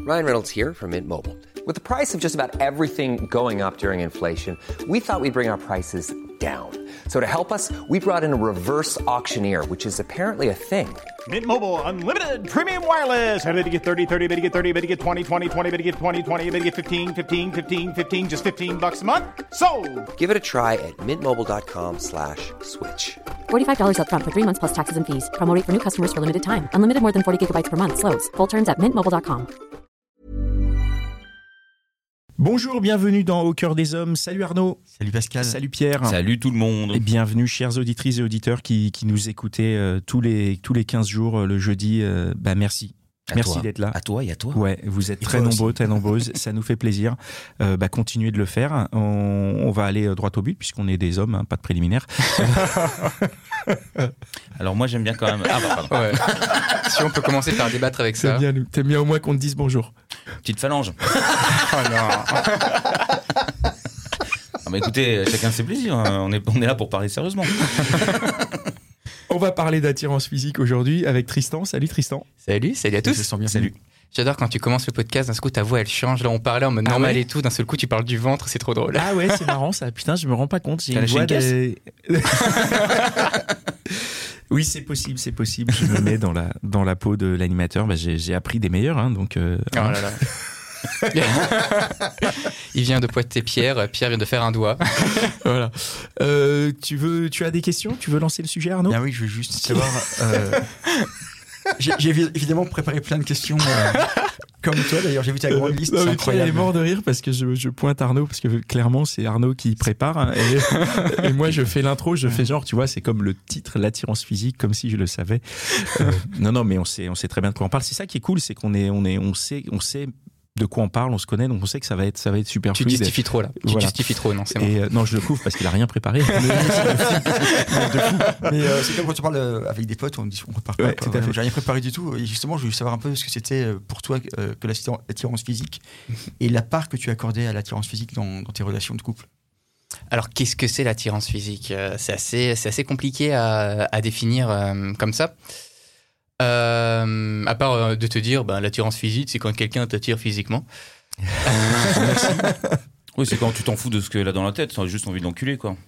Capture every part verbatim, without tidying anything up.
Ryan Reynolds here from Mint Mobile. With the price of just about everything going up during inflation, we thought we'd bring our prices down. So to help us, we brought in a reverse auctioneer, which is apparently a thing. Mint Mobile Unlimited Premium Wireless. How to get thirty, thirty, how to get thirty, how to get twenty, twenty, twenty, how to get twenty, twenty, how to get fifteen, fifteen, fifteen, fifteen, just fifteen bucks a month? Sold! Give it a try at mintmobile.com slash switch. forty-five dollars up front for three months plus taxes and fees. Promo rate for new customers for limited time. Unlimited more than forty gigabytes per month. Slows full terms at mint mobile dot com. Bonjour, bienvenue dans Au cœur des hommes. Salut Arnaud. Salut Pascal. Salut Pierre. Salut tout le monde. Et bienvenue, chères auditrices et auditeurs qui, qui nous écoutez euh, tous, les, tous les quinze jours euh, le jeudi. Euh, bah merci. À Merci toi. d'être là. À toi et à toi. Ouais, vous êtes Et très toi nombreux, aussi. très nombreuses. Ça nous fait plaisir. Euh, bah, continuez de le faire. On, on va aller droit au but puisqu'on est des hommes, hein, pas de préliminaire. Alors moi j'aime bien quand même. Ah bah pardon. Ouais. Si on peut commencer par débattre avec ça. T'aimes bien, t'aimes bien au moins qu'on te dise bonjour. Petite phalange. Oh non. Ah bah écoutez, chacun ses plaisirs. hein. On est, on est là pour parler sérieusement. On va parler d'attirance physique aujourd'hui avec Tristan. Salut Tristan. Salut, salut à tous. Je sens bien. Salut. J'adore quand tu commences le podcast, d'un seul coup ta voix elle change. Là on parlait en mode Ah normal ouais et tout, d'un seul coup tu parles du ventre, c'est trop drôle. Ah ouais, c'est marrant ça. Putain, je me rends pas compte. J'ai T'as une lâché voix une caisse des- Oui, c'est possible, c'est possible. Je me mets dans la, dans la peau de l'animateur. Bah, j'ai, j'ai appris des meilleurs, hein, donc. Euh, Oh là là. Il vient de Poitiers-Pierre, Pierre vient de faire un doigt. Voilà. Euh, tu veux, tu as des questions? Tu veux lancer le sujet, Arnaud? Bien oui, je veux juste savoir. euh, j'ai, j'ai évi- évidemment préparé plein de questions, euh, comme toi d'ailleurs. J'ai vu ta grande liste, Non, c'est mais Pierre, il est incroyable. mort de rire parce que je, je pointe Arnaud parce que clairement c'est Arnaud qui prépare hein, et, et moi je fais l'intro, je fais genre tu vois c'est comme le titre l'attirance physique comme si je le savais. Euh, non non mais on sait on sait très bien de quoi on parle. C'est ça qui est cool, c'est qu'on est on est on sait on sait de quoi on parle, on se connaît donc on sait que ça va être ça va être super Tu fluide. justifies trop là. Tu Voilà. justifies trop, non, c'est bon. Et euh, non, je le couvre parce qu'il a rien préparé. Mais euh, c'est comme quand tu parles euh, avec des potes, on dit on prépare pas. Ouais, quoi. tout à Voilà, fait. J'ai rien préparé du tout. Et justement, je voulais savoir un peu ce que c'était euh, pour toi euh, que l'attirance l'attirance physique et la part que tu accordais à l'attirance physique dans, dans tes relations de couple. Alors qu'est-ce que c'est l'attirance physique? Euh, C'est assez, c'est assez compliqué à, à définir euh, comme ça. Euh, à part euh, de te dire, ben, l'attirance physique, c'est quand quelqu'un t'attire physiquement. Oui, c'est quand tu t'en fous de ce qu'elle a dans la tête, t'as juste envie de l'enculer quoi.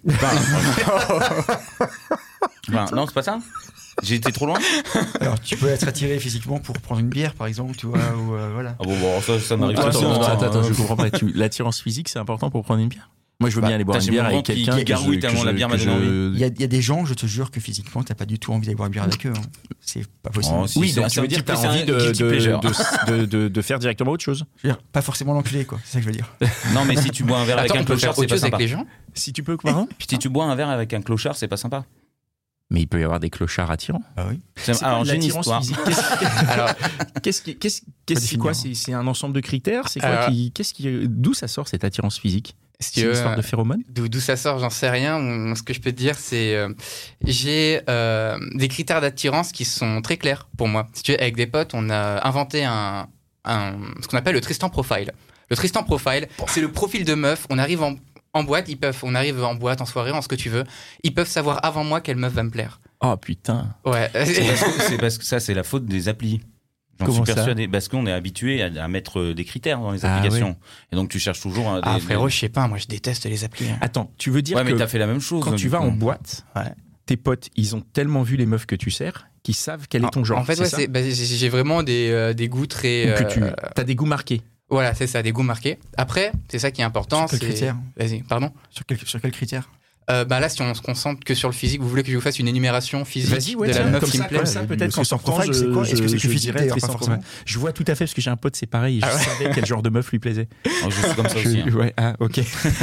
Enfin, non, c'est pas ça. J'ai été trop loin. Alors, tu peux être attiré physiquement pour prendre une bière, par exemple, tu vois, ou euh, voilà. Ah bon, bon ça, ça m'arrive Attends, très souvent. attends, attends, hein. je comprends pas. Tu- L'attirance physique, c'est important pour prendre une bière? Moi, je veux Bah, bien aller boire t'as une chez bière mon avec ventre qui- quelqu'un qui que gargouille je- que tellement la je- bière que m'a donné je- Il y, a, il y a des gens, je te jure, que physiquement, t'as pas du tout envie d'aller boire une bière avec eux. hein. C'est pas possible. Oh, si, Oui, c'est donc un- tu c'est veux un dire petit que t'as peu- envie c'est de, un guilty de, pleasure. de, de, de faire directement autre chose? Je veux dire, pas forcément l'enculer, quoi. C'est ça que je veux dire. Non, mais si tu bois un verre Attends, avec on un peut clochard, faire c'est autre pas chose avec sympa. les gens? Si tu peux, pardon? Si tu bois un verre avec un clochard, c'est pas sympa. Mais il peut y avoir des clochards attirants. Ah oui. C'est- C'est Alors, quoi j'ai une l'attirance histoire. physique? Qu'est-ce- Alors, Qu'est-ce qui, qu'est-ce, qu'est-ce, c'est définir, quoi? hein. C'est, c'est un ensemble de critères? C'est quoi Alors- qui, qu'est-ce qui, d'où ça sort cette attirance physique? si C'est tu une veux, histoire de phéromones? D'où, d'où ça sort, j'en sais rien. On- Ce que je peux te dire, c'est euh, j'ai euh, des critères d'attirance qui sont très clairs pour moi. Si tu veux, avec des potes, on a inventé un, un ce qu'on appelle le Tristan Profile. Le Tristan Profile, c'est le profil de meuf. On arrive en, en boîte, ils peuvent, on arrive en boîte, en soirée, en ce que tu veux. Ils peuvent savoir avant moi quelle meuf va me plaire. Oh putain. Ouais. C'est parce, que, c'est parce que ça, c'est la faute des applis. J'en Comment suis ça persuadé. Parce qu'on est habitué à, à mettre euh, des critères dans les Ah applications. Et donc, tu cherches toujours. euh, Ah des, frérot, des- je sais pas, moi je déteste les applis. hein. Attends, tu veux dire Ouais, mais que t'as fait la même chose. quand du tu vas coup. en boîte, Ouais. tes potes, ils ont tellement vu les meufs que tu sers qu'ils savent quel est ton genre. En fait, c'est ouais, ça? c'est, bah, j'ai, j'ai vraiment des, euh, des goûts très. Ou que tu euh, as des goûts marqués. Voilà, c'est ça, des goûts marqués. Après, c'est ça qui est important. Sur quel c'est... critère? Vas-y, pardon. Sur quel, sur quel critère? Euh, bah là, si on se concentre que sur le physique, vous voulez que je vous fasse une énumération physique Vas-y, ouais, de la tiens, meuf comme qui ça, me plaît? comme ça, Le peut-être qu'en Tristan sortant, Profile, je, c'est quoi? Est-ce que je- c'est que je physique, dirais d'ailleurs, Tristan pas forcément Profile. Je vois tout à fait parce que j'ai un pote, c'est pareil. Je Ah ouais. savais quel genre de meuf lui plaisait. Oh, je suis comme ça Je- aussi. hein. Ouais, ah, ok.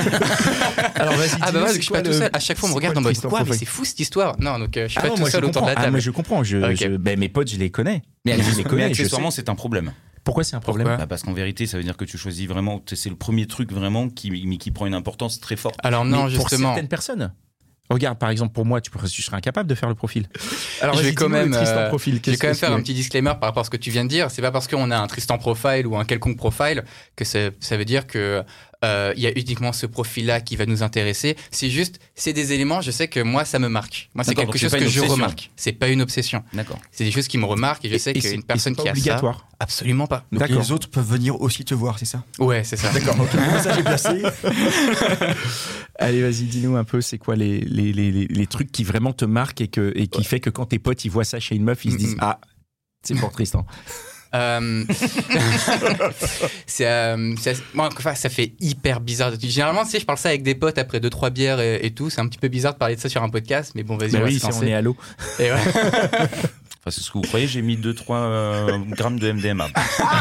Alors vas-y. Ah bah dis-nous, voilà, c'est je suis quoi pas tout le- seul. À chaque fois, on me c'est regarde quoi en le mode Tristan quoi, mais Profile? c'est fou cette histoire. Non, donc euh, je suis Ah pas non, tout moi je seul autour de comprends. la Ah, table. moi je comprends. Je, Ok. je- ben, mes potes, je les connais. Mais, je les mais connais. je accessoirement, sais. c'est un problème. Pourquoi c'est un problème? Pourquoi Bah, parce qu'en vérité, ça veut dire que tu choisis vraiment. C'est le premier truc vraiment qui, mais qui prend une importance très forte. Alors non, Mais pour justement. certaines personnes. Regarde, par exemple, pour moi, tu, pourrais- tu serais incapable de faire le profil. Alors, je vais vas-y, quand dis-nous le même, Tristan euh, profil. Je vais Qu'est-ce quand même que faire c'est un petit disclaimer par rapport à ce que tu viens de dire. C'est pas parce qu'on a un Tristan Profile ou un quelconque profile que ça, ça veut dire que euh, il y a uniquement ce profil-là qui va nous intéresser. C'est juste, c'est des éléments, je sais que moi, ça me marque. Moi, c'est D'accord, quelque donc c'est chose pas que une je obsession. remarque. C'est pas une obsession. D'accord. C'est des choses qui me remarquent et je sais Et- et c'est- qu'une et personne c'est qui pas a obligatoire. ça, absolument pas. Donc D'accord. les autres peuvent venir aussi te voir, c'est ça? Ouais, c'est ça. D'accord, ok. Le message est placé. Allez, vas-y, dis-nous un peu, c'est quoi les, les, les, les, les trucs qui vraiment te marquent et, que, et qui fait que quand tes potes ils voient ça chez une meuf, ils se disent Mhm. ah, c'est pour Tristan. Euh, c'est, euh, c'est- moi, enfin, ça fait hyper bizarre. Généralement, tu sais, je parle ça avec des potes après deux trois bières et, et tout. C'est un petit peu bizarre de parler de ça sur un podcast, mais bon, vas-y, Bah on va oui, se si on lancer. est à l'eau. Et ouais. Enfin, c'est ce que vous croyez, j'ai mis deux trois euh, grammes de M D M A.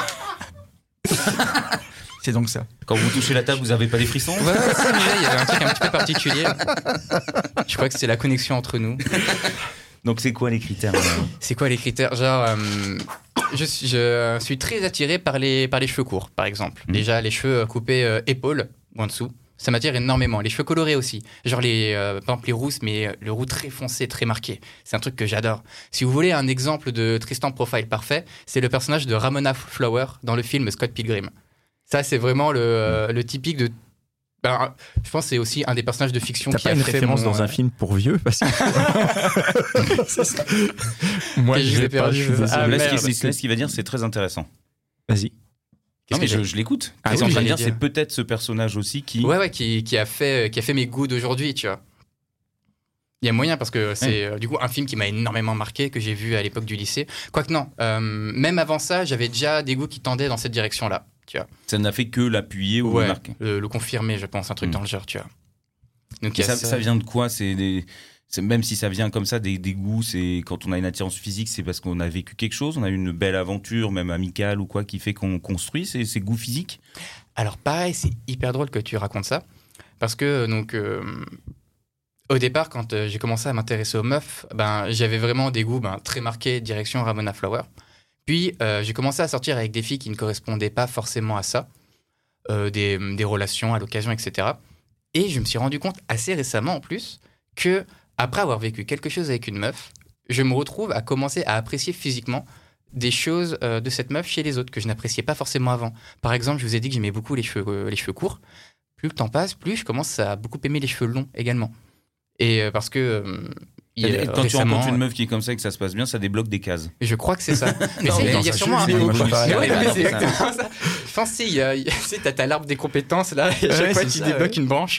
C'est donc ça. Quand vous touchez la table, vous avez pas des frissons? Ouais, ouais, c'est vrai, il y avait un truc un petit peu particulier. Je crois que c'est la connexion entre nous. Donc c'est quoi les critères? euh C'est quoi les critères? Genre, euh, je, suis, je suis très attiré par les, par les cheveux courts, par exemple. Mhm. Déjà, les cheveux coupés euh, épaules ou en dessous, ça m'attire énormément. Les cheveux colorés aussi. Genre, les, euh, par exemple, les rousses, mais euh, le roux très foncé, très marqué. C'est un truc que j'adore. Si vous voulez un exemple de Tristan Profile parfait, c'est le personnage de Ramona Flower dans le film Scott Pilgrim. Ça, c'est vraiment le, euh, le typique de... Ben, je pense que c'est aussi un des personnages de fiction T'as qui pas a une fait référence mon, dans un euh, film pour vieux parce que... C'est ça. Moi, Et je je l'ai l'ai pas, je suis perdu. désolé. Ah, là, ce merde. qui- c'est- là, ce qu'il va dire, c'est très intéressant. Vas-y. Non, mais que je, j'ai- je l'écoute. Ah Qu'est-ce oui, qu'il est en train de j'allais dire, dire. c'est peut-être ce personnage aussi qui. Ouais, ouais, qui, qui, a fait, qui a fait mes goûts d'aujourd'hui, tu vois. Il y a moyen parce que c'est euh, du coup un film qui m'a énormément marqué, que j'ai vu à l'époque du lycée. Quoique non, euh, même avant ça, j'avais déjà des goûts qui tendaient dans cette direction-là, tu vois. Ça n'a fait que l'appuyer ou Ouais, le marquer. le, le confirmer, je pense, un truc Mm. dans le genre, tu vois. Donc, Et il y a ça, ça vient de quoi? C'est des. c'est- Même si ça vient comme ça, des, des goûts, c'est quand on a une attirance physique, c'est parce qu'on a vécu quelque chose, on a eu une belle aventure, même amicale ou quoi, qui fait qu'on construit ces, ces goûts physiques. Alors pareil, c'est hyper drôle que tu racontes ça, parce que donc euh, au départ, quand euh, j'ai commencé à m'intéresser aux meufs, ben j'avais vraiment des goûts ben, très marqués direction Ramona Flower. Puis euh, j'ai commencé à sortir avec des filles qui ne correspondaient pas forcément à ça, euh, des, des relations à l'occasion, et cetera. Et je me suis rendu compte assez récemment en plus que après avoir vécu quelque chose avec une meuf, je me retrouve à commencer à apprécier physiquement des choses euh, de cette meuf chez les autres que je n'appréciais pas forcément avant. Par exemple, je vous ai dit que j'aimais beaucoup les cheveux, euh, les cheveux courts. Plus le temps passe, plus je commence à beaucoup aimer les cheveux longs également. Et euh, parce que euh, il y a, Et quand tu récemment, rencontres une meuf qui est comme ça et que ça se passe bien, ça débloque des cases. je crois que c'est ça. Mais Non, c'est- mais il non, y a ça, sûrement je- un je- peu. moi, je pense pas. Ouais, Ouais, mais bah, c'est non, ça- exactement ça. Je pense que si, il y a- il y a- tu sais, t'as ta l'arbre des compétences là, et à chaque Ouais, fois c'est tu ça, débloques ouais. une branche.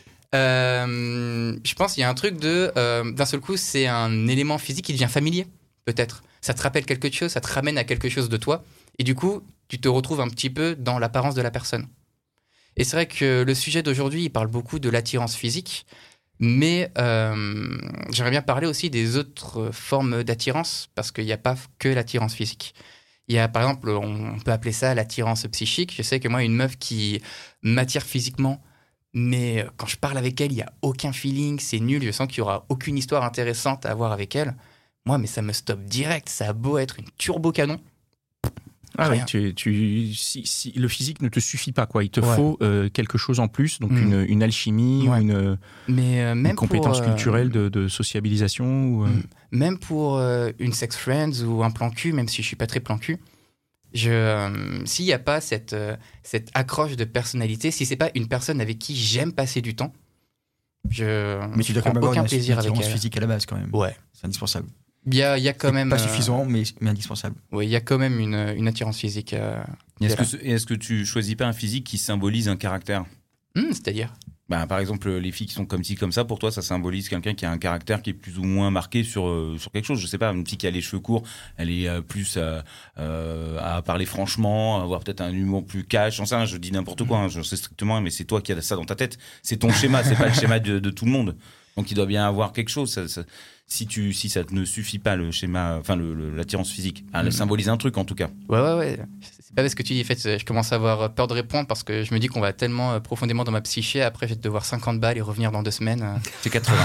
Euh, je pense qu'il y a un truc de euh, d'un seul coup, c'est un élément physique qui devient familier, peut-être. Ça te rappelle quelque chose, ça te ramène à quelque chose de toi, et du coup, tu te retrouves un petit peu dans l'apparence de la personne. Et c'est vrai que le sujet d'aujourd'hui, il parle beaucoup de l'attirance physique, mais euh, j'aimerais bien parler aussi des autres formes d'attirance, parce qu'il n'y a pas que l'attirance physique. Il y a, par exemple, on peut appeler ça l'attirance psychique. Je sais que moi, une meuf qui m'attire physiquement, mais quand je parle avec elle, il n'y a aucun feeling, c'est nul, je sens qu'il n'y aura aucune histoire intéressante à avoir avec elle. Moi, mais ça me stoppe direct, ça a beau être une turbo canon. Ah oui, Rien. tu, tu, si, si le physique ne te suffit pas, quoi. Il te Ouais. faut euh, quelque chose en plus, donc Mm. une, une alchimie, Ouais. ou une, Mais euh, même une compétence pour, euh, culturelle de, de sociabilisation. Ou, euh, Mm. Même pour euh, une sex friends ou un plan cul, même si je suis pas très plan cul, je, euh, s'il n'y a pas cette, euh, cette accroche de personnalité, si c'est pas une personne avec qui j'aime passer du temps, je Mais tu dois quand prends même avoir aucun une plaisir avec attirance elle. physique à la base quand même. Ouais. C'est indispensable. Il y a, il y a quand C'est même Pas euh, suffisant, mais, mais indispensable. ouais, il y a quand même une, une attirance physique. euh, Et Est-ce qui est que, ce- et est-ce que tu choisis pas un physique qui symbolise un caractère? là. Hmm, c'est-à-dire. Bah, par exemple, les filles qui sont comme ci, comme ça, pour toi, ça symbolise quelqu'un qui a un caractère qui est plus ou moins marqué sur, euh, sur quelque chose. Je sais pas, une fille qui a les cheveux courts, elle est euh, plus euh, euh, à parler franchement, à avoir peut-être un humour plus cash. J'en sais rien, je dis n'importe quoi, hein, je sais strictement, mais c'est toi qui as ça dans ta tête. C'est ton schéma, c'est pas le schéma de, de tout le monde. Donc il doit bien avoir quelque chose. Ça, ça- si, tu, si ça ne suffit pas, le schéma, enfin le- le- l'attirance physique, elle Mhm. symbolise un truc en tout cas. Ouais, ouais, ouais. C'est pas parce que tu dis, en fait, je commence à avoir peur de répondre parce que je me dis qu'on va tellement euh, profondément dans ma psyché. Après, je vais devoir cinquante balles et revenir dans deux semaines. euh. C'est quatre-vingts.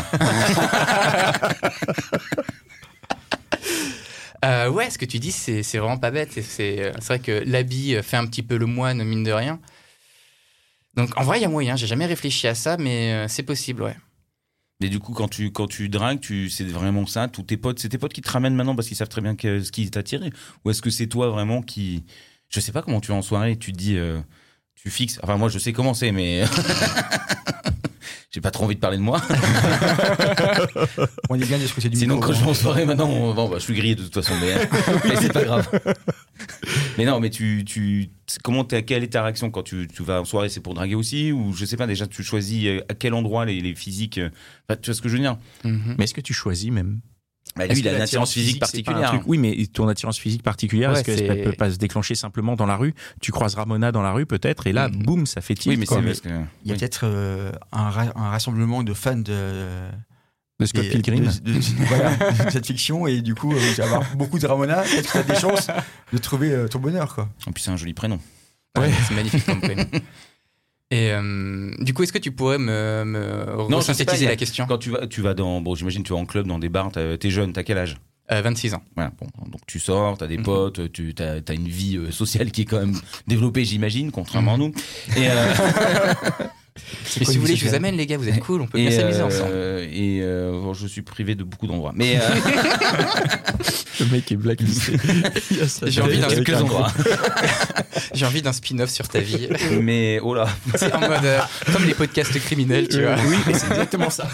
Euh, ouais, ce que tu dis, c'est c'est vraiment pas bête. Et C'est euh, c'est vrai que l'habit euh, fait un petit peu le moine, mine de rien. Donc, en vrai, il y a moyen. J'ai jamais réfléchi à ça, mais euh, c'est possible, ouais. Et du coup, quand tu, quand tu dragues, tu, c'est vraiment ça, tous tes potes, c'est tes potes qui te ramènent maintenant parce qu'ils savent très bien que, ce qui t'a attiré? Ou est-ce que c'est toi vraiment qui. Je sais pas comment tu es en soirée et tu te dis. Euh, tu fixes. Enfin, moi, je sais comment c'est, mais j'ai pas trop envie de parler de moi. On est bien de ce côté du Sinon, micro, quand je vais hein. en soirée, maintenant, on- bon, bah, je suis grillé de toute façon, mais, mais c'est pas grave. Mais non, mais tu, tu, comment t'es, quelle est ta réaction quand tu, tu vas en soirée? C'est pour draguer aussi, ou je sais pas, déjà, tu choisis euh, à quel endroit les, les physiques. euh, Enfin, tu vois ce que je veux dire? Mhm. Mais est-ce que tu choisis même? Bah, Est-ce lui, il que a une attirance physique c'est pas un particulière. truc- Oui, mais ton attirance physique particulière, Ouais, est-ce c'est- qu'elle peut pas se déclencher simplement dans la rue? Tu croises Ramona dans la rue peut-être, et là, Mm. boum, ça fait tilt. Oui, mais quoi. c'est parce que. Il y a oui. peut-être euh, un, ra- un rassemblement de fans de, de Scott et- Pilgrim. de, de- voilà, de cette fiction, et du coup, euh, tu vas avoir beaucoup de Ramona, peut-être que tu as des chances de trouver euh, ton bonheur, quoi. En plus, c'est un joli prénom. Ouais, c'est magnifique comme prénom. Et euh, du coup, est-ce que tu pourrais me, me Non, je sais pas, synthétiser il y a- la question? Quand tu vas, tu vas dans, bon, j'imagine, tu vas en club, dans des bars, t'as- t'es jeune, t'as quel âge? Euh, vingt-six ans. Voilà, bon, donc tu sors, t'as des Mhm. potes, tu as, t'as une vie euh, sociale qui est quand même développée, j'imagine, contrairement à nous. Et, euh, Mais si vous voulez, je vous amène, les gars, vous êtes cool, on peut bien et, s'amuser euh, ensemble. Et euh, bon, je suis privé de beaucoup d'endroits. Mais euh, Le mec est blacklisté. Il y a sa J'ai envie tête d'un avec quelques un endroits. J'ai envie d'un spin-off sur ta vie. Mais oh là, C'est en mode euh, comme les podcasts criminels, tu vois. Oui, mais c'est exactement ça.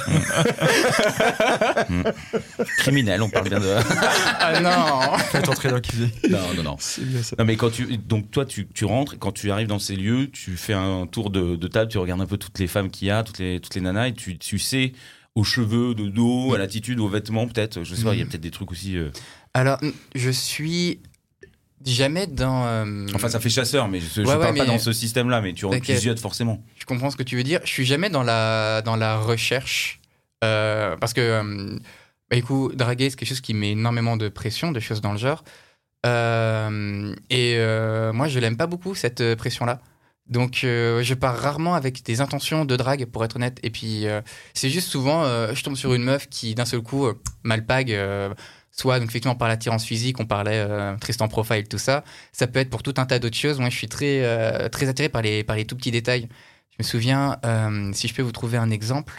criminel, on parle bien de. Ah non. Faites entrer dans le kiff. Non, non, non. C'est bien ça. Non, mais quand tu, donc toi, tu, tu rentres, quand tu arrives dans ces lieux, tu fais un tour de, de table, tu regardes un peu toutes les femmes qu'il y a, toutes les, toutes les nanas, et tu, tu sais, aux cheveux, de dos, à l'attitude, aux vêtements, peut-être, je sais pas, il y a peut-être des trucs aussi. euh, Alors, je suis jamais dans. euh, Enfin, ça fait chasseur, mais je, je Ouais, parle ouais, pas mais- dans ce système-là, mais tu, tu T'inquiète. ziotes forcément. Je comprends ce que tu veux dire. Je suis jamais dans la, dans la recherche. euh, parce que, euh, bah, du coup, draguer, c'est quelque chose qui met énormément de pression, de choses dans le genre. Euh, et euh, moi, je l'aime pas beaucoup, cette euh, pression-là. Donc, euh, je pars rarement avec des intentions de drague, pour être honnête. Et puis, euh, c'est juste souvent, euh, je tombe sur une meuf qui, d'un seul coup, euh, m'alpague. euh, soit, donc, effectivement, par l'attirance physique, on parlait euh, Tristan Profile, tout ça. Ça peut être pour tout un tas d'autres choses. Moi, je suis très, euh, très attiré par les, par les tout petits détails. Je me souviens, euh, si je peux vous trouver un exemple,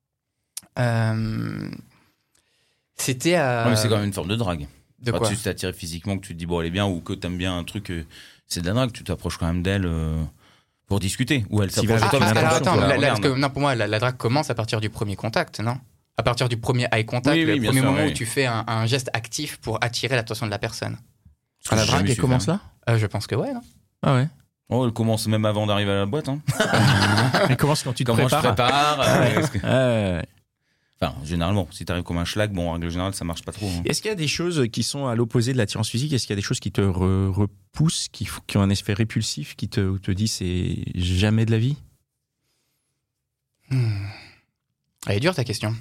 euh, c'était à... Ouais, mais c'est quand même une forme de drague. De Quand quoi tu t'attires physiquement, que tu te dis, bon, elle est bien, ou que t'aimes bien un truc, euh, c'est de la drague, tu t'approches quand même d'elle euh, pour discuter. Ou elle S'il va s'approche de avec toi Ah, parce alors qu'elle attends, te la- la- regarde. parce que, non, pour moi, la, la drague commence à partir du premier contact, non? À partir du premier eye contact, Oui, oui, le bien premier sûr, moment oui. où tu fais un, un geste actif pour attirer l'attention de la personne. Ce que À la j'ai drague, jamais elle su commence faire. là? Euh, je pense que ouais, non? Ah ouais. Oh, elle commence même avant d'arriver à la boîte. Hein. Elle commence quand tu te Comment je prépares. prépare euh, est-ce que- Ah ouais. Enfin, généralement, si t'arrives comme un schlag, bon, en règle générale, ça marche pas trop. hein. Est-ce qu'il y a des choses qui sont à l'opposé de l'attirance physique? Est-ce qu'il y a des choses qui te re- repoussent, qui, f- qui ont un effet répulsif, qui te, te dit c'est jamais de la vie? Hmm. Elle est dure ta question.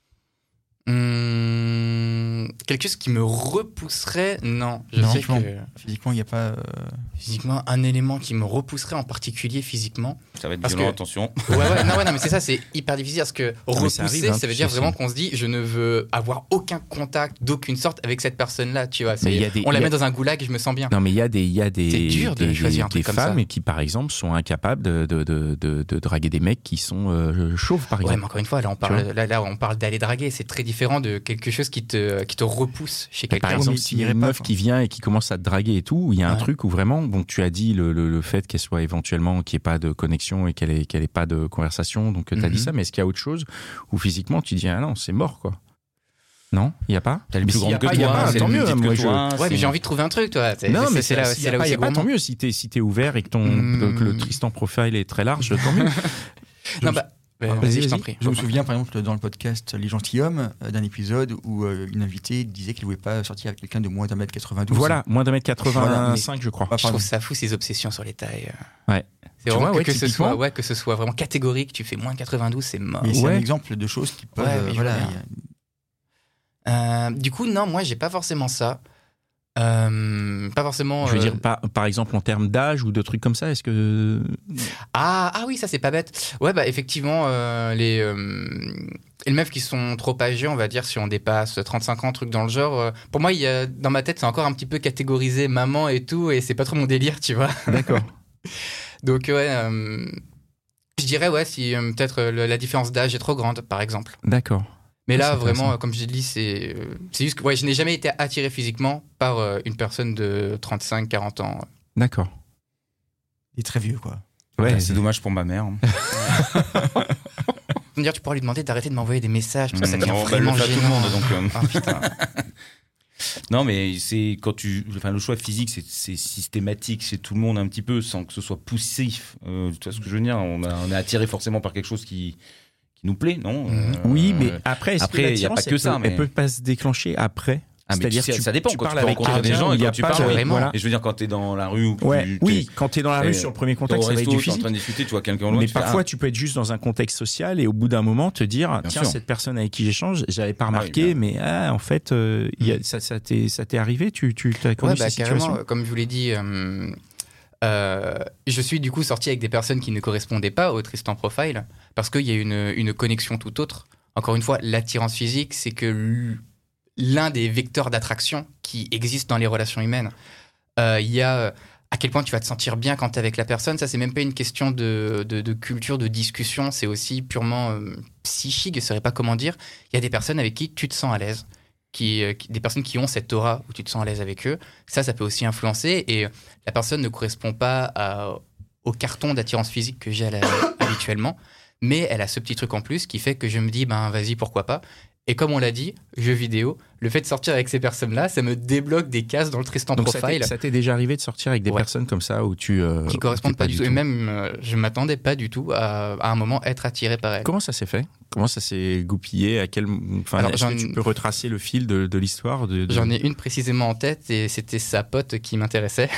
Hmm, quelque chose qui me repousserait, non. Je Non, sais franchement. que Physiquement, il n'y a pas. euh, physiquement, un élément qui me repousserait en particulier physiquement. Ça va être Parce violent, que- attention. Ouais, ouais, non, ouais, non, mais c'est ça, c'est hyper difficile parce que mais repousser, ça arrive, hein, ça veut tu dire sais, vraiment c'est- qu'on se dit, je ne veux avoir aucun contact d'aucune sorte avec cette personne-là, tu vois. Mais C'est- il y a des- on la il y a- met dans un goulag et je me sens bien. Non, mais il y a des, il y a des, C'est dur de des, choisir un des truc comme femmes ça. qui, par exemple, sont incapables de, de, de, de, de draguer des mecs qui sont euh, chauves, par Ouais, exemple. mais encore une fois, là, on parle, là, là, on parle d'aller draguer. C'est très différent de quelque chose qui te, qui te repousse chez Mais par quelqu'un. exemple, mais s'il y a t'irais une pas, meuf quoi. qui vient et qui commence à te draguer et tout, il y a un Ouais. truc où vraiment, bon, tu as dit le, le, le fait qu'elle soit éventuellement, qu'il n'y ait pas de connexion et qu'elle ait, qu'elle ait pas de conversation, donc tu as Mhm. dit ça, mais est-ce qu'il y a autre chose où physiquement tu dis, ah non, c'est mort, quoi? Non, il n'y a pas? T'as le Mais plus s'il y a grande que pas, il y a toi, pas, c'est tant le mieux, plus petite moi, que je- toi. Ouais, c'est- mais j'ai envie de trouver un truc, toi. C'est, Non, c'est- mais c'est là, s'il c'est y a là où pas, il y c'est a pas, tant gourmand. mieux. Si t'es, si t'es ouvert et que ton, Hmm. que le Tristan Profile est très large, tant mieux. Non, bah, bah, Vas-y, vas-y, je t'en vas-y. prie. Je me souviens par exemple dans le podcast Les Gentilshommes euh, d'un épisode où euh, une invitée disait qu'elle ne voulait pas sortir avec quelqu'un de moins d'un mètre quatre-vingt-douze. Voilà, moins d'un mètre quatre-vingt-cinq, je crois. Ah, Je pardon. trouve ça fou ces obsessions sur les tailles. euh. Ouais. C'est Tu vraiment vois, que, ouais, que ce typiquement. soit, ouais, que ce soit vraiment catégorique. Tu fais moins de quatre-vingt-douze, c'est mort. Mais c'est Ouais. un exemple de choses qui peuvent. Ouais, euh, mais je voilà, vois bien. Euh, du coup, non, moi, j'ai pas forcément ça. Euh, pas forcément. Je veux euh, dire, par, par exemple, en termes d'âge ou de trucs comme ça, est-ce que. Ah, ah oui, ça c'est pas bête. Ouais, bah effectivement, euh, les, euh, les meufs qui sont trop âgées, on va dire, si on dépasse trente-cinq ans, truc dans le genre, euh, pour moi, il y a, dans ma tête, c'est encore un petit peu catégorisé maman et tout, et c'est pas trop mon délire, tu vois. D'accord. Donc, ouais, euh, je dirais, ouais, si euh, peut-être euh, le- la différence d'âge est trop grande, par exemple. D'accord. Mais Ouais, là, c'est vraiment, intéressant. euh, comme je dis, c'est euh, c'est juste que ouais, je n'ai jamais été attiré physiquement par euh, une personne de trente-cinq quarante ans. D'accord. Il est très vieux, quoi. Ouais, c'est, c'est dommage pour ma mère. Je veux dire, tu pourras lui demander d'arrêter de m'envoyer des messages parce que ça devient Non, bah, vraiment le fait à tout le gênant. monde, donc, euh, Ah, putain. Non, mais c'est quand tu, enfin, le choix physique, c'est, c'est systématique chez tout le monde un petit peu, sans que ce soit poussif. Euh, tu vois ce que je veux dire ? On, a, on est attiré forcément par quelque chose qui, qui nous plaît, non ? Euh, Oui, mais après, est-ce après, que il y a pas l'attirance, que elle ça, peut, mais- elle peut pas se déclencher après. Ah, mais C'est-à-dire tu sais, tu- ça dépend tu quand tu parles peux avec rencontrer des quelqu'un gens où et il y a quand tu pas parles. de- vraiment. voilà. Et je veux dire, quand t'es dans la rue ou que Ouais, tu, oui, quand t'es dans la rue Et, sur le premier t'es contact, au ça va être resto, du t'es en physique. train de discuter, tu vois quelqu'un au loin. Mais tu fais, parfois, ah, tu peux être juste dans un contexte social et au bout d'un moment te dire Bien tiens, sûr. cette personne avec qui j'échange, j'avais pas Ah oui, remarqué, bien. mais ah, en fait, euh, il y a, ça, ça, t'est, ça t'est arrivé Tu, tu as connu Ouais, bah, ces situations carrément, comme je vous l'ai dit, euh, euh, je suis du coup sorti avec des personnes qui ne correspondaient pas au Tristan Profile parce qu'il y a une, une connexion tout autre. Encore une fois, l'attirance physique, c'est que l'un des vecteurs d'attraction qui existent dans les relations humaines. Euh, Il y a euh, à quel point tu vas te sentir bien quand tu es avec la personne. Ça, c'est même pas une question de, de, de culture, de discussion. C'est aussi purement euh, psychique. Je ne saurais pas comment dire. Il y a des personnes avec qui tu te sens à l'aise. Qui, euh, qui- des personnes qui ont cette aura où tu te sens à l'aise avec eux. Ça, ça peut aussi influencer. Et euh, la personne ne correspond pas à- au carton d'attirance physique que j'ai à la- habituellement. Mais elle a ce petit truc en plus qui fait que je me dis, ben vas-y, pourquoi pas. Et comme on l'a dit, jeux vidéo, le fait de sortir avec ces personnes-là, ça me débloque des cases dans le Tristan Donc ça Profile t'est, ça t'est déjà arrivé de sortir avec des Ouais. personnes comme ça où tu euh, qui où correspondent t'es pas, du tout. Et même, euh, je m'attendais pas du tout à, à un moment être attiré par elle. Comment ça s'est fait Comment ça s'est goupillé À quel enfin, Alors, est-ce j'en- que tu peux retracer le fil de, de l'histoire de, de- J'en ai une précisément en tête et c'était sa pote qui m'intéressait.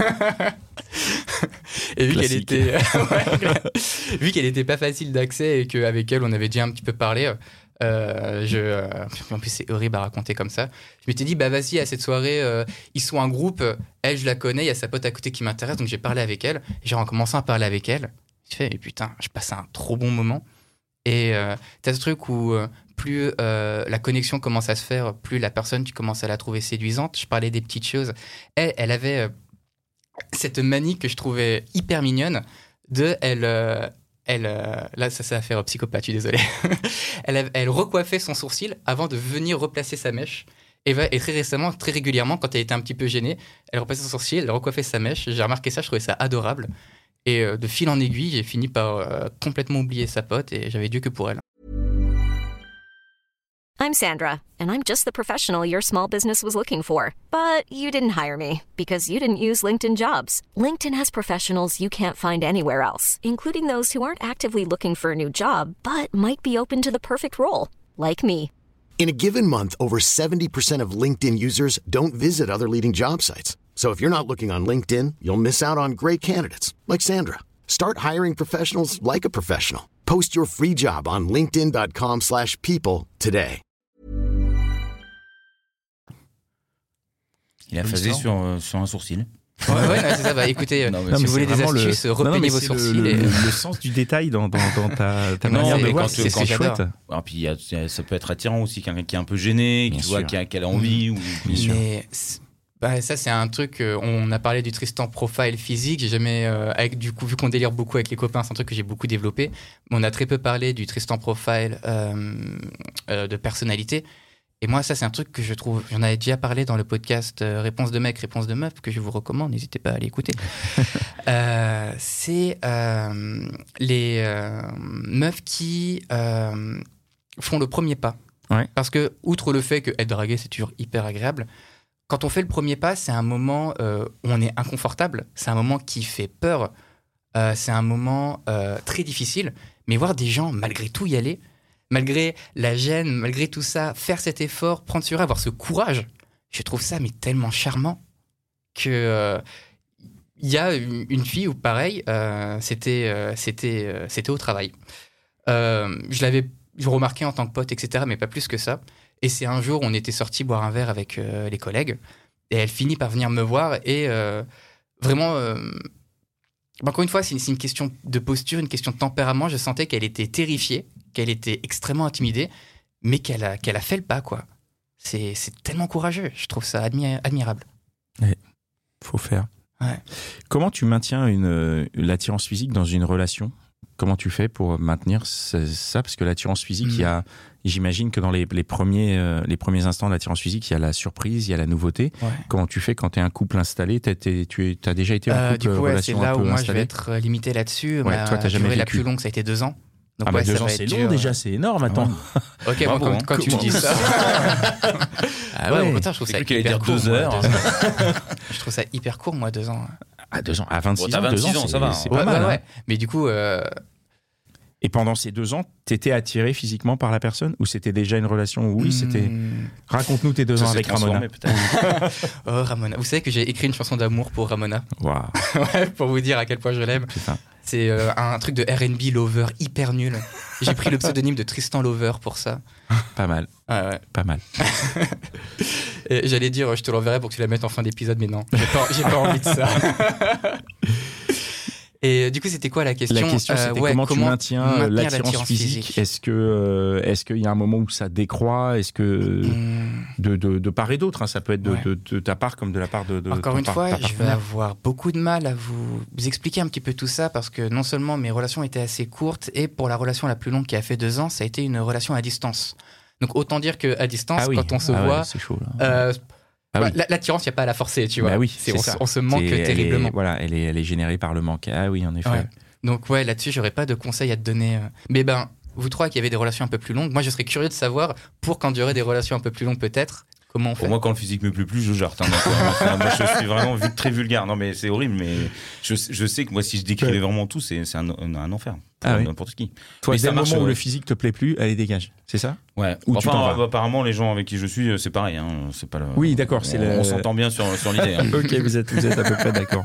et vu Classique. qu'elle était, ouais, vu qu'elle était pas facile d'accès et qu'avec elle on avait déjà un petit peu parlé, euh, je, euh, en plus c'est horrible à raconter comme ça. Je m'étais dit bah vas-y à cette soirée euh, ils sont un groupe, elle je la connais, il y a sa pote à côté qui m'intéresse donc j'ai parlé avec elle. Et genre en commençant à parler avec elle, je fais mais putain je passe un trop bon moment. Et euh, t'as ce truc où euh, plus euh, la connexion commence à se faire, plus la personne, tu commences à la trouver séduisante. Je parlais des petites choses. Elle, elle avait euh, cette manie que je trouvais hyper mignonne de... Elle, euh, elle, euh, là, ça, ça va faire psychopathe, je suis désolé. elle, avait- elle recoiffait son sourcil avant de venir replacer sa mèche. Et, va- et très récemment, très régulièrement, quand elle était un petit peu gênée, elle replaçait son sourcil, elle recoiffait sa mèche. J'ai remarqué ça, je trouvais ça adorable. Et euh, de fil en aiguille, j'ai fini par euh, complètement oublier sa pote et j'avais Dieu que pour elle. I'm Sandra, and I'm just the professional your small business was looking for. But you didn't hire me because you didn't use LinkedIn Jobs. LinkedIn has professionals you can't find anywhere else, including those who aren't actively looking for a new job, but might be open to the perfect role, like me. In a given month, over seventy percent of LinkedIn users don't visit other leading job sites. So if you're not looking on LinkedIn, you'll miss out on great candidates like Sandra. Start hiring professionals like a professional. Post your free job on linkedin dot com slash people today. Il a Bonne phasé histoire. sur, euh, sur un sourcil. Ouais, ouais, non, c'est ça. Bah, écoutez, Non, mais si mais vous voulez c'est des vraiment le- astuces, Non, non, mais repeignez vos c'est le- sourcils. Le, et... le sens du détail dans, dans, dans ta, ta Non, manière de mais voir, quand- c'est, quand- c'est j'adore. chouette. Alors, puis il y a- ça peut être attirant aussi, quelqu'un qui est un peu gêné, Bien qui voit sûr. qui a, qui a envie. Ou... Mais c'est- bah, ça, c'est un truc. euh, on a parlé du Tristan Profile physique. J'ai jamais, euh, avec, du coup, vu qu'on délire beaucoup avec les copains, c'est un truc que j'ai beaucoup développé. Mais on a très peu parlé du Tristan Profile euh, euh, de personnalité. Et moi, ça, c'est un truc que je trouve. J'en avais déjà parlé dans le podcast euh, Réponse de mec, Réponse de meuf, que je vous recommande. N'hésitez pas à aller écouter. euh, c'est euh, les euh, meufs qui euh, font le premier pas. Ouais. Parce que, outre le fait que être dragué, c'est toujours hyper agréable, quand on fait le premier pas, c'est un moment euh, où on est inconfortable, c'est un moment qui fait peur, euh, c'est un moment euh, très difficile, mais voir des gens, malgré tout, y aller, malgré la gêne, malgré tout ça, faire cet effort, prendre sur eux, avoir ce courage, je trouve ça mais tellement charmant que... euh, il y a une une fille où, pareil, euh, c'était, euh, c'était, euh, c'était au travail. Euh, je l'avais remarqué en tant que pote, et cetera, mais pas plus que ça. Et c'est un jour, on était sortis boire un verre avec euh, les collègues, et elle finit par venir me voir, et euh, vraiment, euh, encore une fois, c'est une, c'est une question de posture, une question de tempérament. Je sentais qu'elle était terrifiée, qu'elle était extrêmement intimidée, mais qu'elle a, qu'elle a fait le pas, quoi. C'est, c'est tellement courageux, je trouve ça admi- admirable. Faut faire. Ouais. Comment tu maintiens une, euh, l'attirance physique dans une relation Comment tu fais pour maintenir ça? Parce que l'attirance physique, il mmh. y a, j'imagine que dans les, les, premiers, euh, les premiers instants de l'attirance physique, il y a la surprise, il y a la nouveauté. Ouais. Comment tu fais quand tu es un couple installé? t'as, t'es, Tu as déjà été en couple, euh, du coup, ouais, relation c'est là un peu où moi installée? je vais être limité là-dessus. Ouais, Ma toi, t'as jamais durée vécu. La plus longue, ça a été deux ans. Donc, ah ouais, bah deux ça ans, va c'est être long dur. déjà, c'est énorme. Attends. Ok, bon, bon, quand, quand tu me dis ça. Ah ouais, ouais. au contraire, je trouve ça hyper hyper dire court. deux heures. Moi, deux ans. Je trouve ça hyper court, moi, deux ans. À deux ans, à vingt-six bon, ans, vingt-six deux ans, ans, c'est, ça va. c'est ouais, pas mal. ouais, hein. ouais. Mais du coup. Euh... Et pendant ces deux ans, t'étais attiré physiquement par la personne ou c'était déjà une relation? Oui, c'était. Hmm. Raconte-nous tes deux Ça ans s'est avec Ramona. Oh, Ramona. Vous savez que j'ai écrit une chanson d'amour pour Ramona. Waouh. Ouais, pour vous dire à quel point je l'aime. Putain. C'est euh, un truc de R and B Lover hyper nul. J'ai pris le pseudonyme de Tristan Lover pour ça. Pas mal. Ah ouais. Pas mal. Et j'allais dire, je te l'enverrai pour que tu la mettes en fin d'épisode, mais non, j'ai pas, j'ai pas envie de ça. Et du coup, c'était quoi la question? La question, c'était euh, ouais, comment, comment tu maintiens maintenir l'attirance, l'attirance physique, physique. Est-ce que, euh, est-ce qu'il y a un moment où ça décroît? Est-ce que mmh. de, de, de part et d'autre, hein, ça peut être de, ouais. de, de ta part comme de la part de, de Encore ton une part, fois, je vais avoir beaucoup de mal à vous, vous expliquer un petit peu tout ça parce que non seulement mes relations étaient assez courtes et pour la relation la plus longue qui a fait deux ans, ça a été une relation à distance. Donc autant dire qu'à distance, ah oui. quand on se ah voit, ouais, c'est chaud, là. Euh, Ah oui. L'attirance, il n'y a pas à la forcer, tu vois. Bah oui, c'est, c'est on, ça. on se manque c'est, terriblement. Elle est, voilà, elle est, elle est générée par le manque. Ah oui, en effet. Ouais. Donc ouais, là-dessus, j'aurais pas de conseils à te donner. Mais ben, vous trois qui avez des relations un peu plus longues, moi, je serais curieux de savoir, pour quand il y aurait des relations un peu plus longues, peut-être, comment on fait. Pour moi, quand le physique me plaît plus, je jarte. Hein, donc, moi, je suis vraiment vite très vulgaire. Non, mais c'est horrible. Mais je, je sais que moi, si je décrivais ouais. vraiment tout, c'est, c'est un, un enfer. Ah oui. N'importe qui. Toi, mais dès ça le marche, moment ouais. où le physique te plaît plus, allez, dégage. C'est ça? Ouais. Ou enfin, tu t'en vas. Apparemment, les gens avec qui je suis, c'est pareil. Hein. C'est pas le... Oui, d'accord. On, c'est on, le... on s'entend bien sur, sur l'idée. Hein. Ok, vous êtes, vous êtes à peu près d'accord.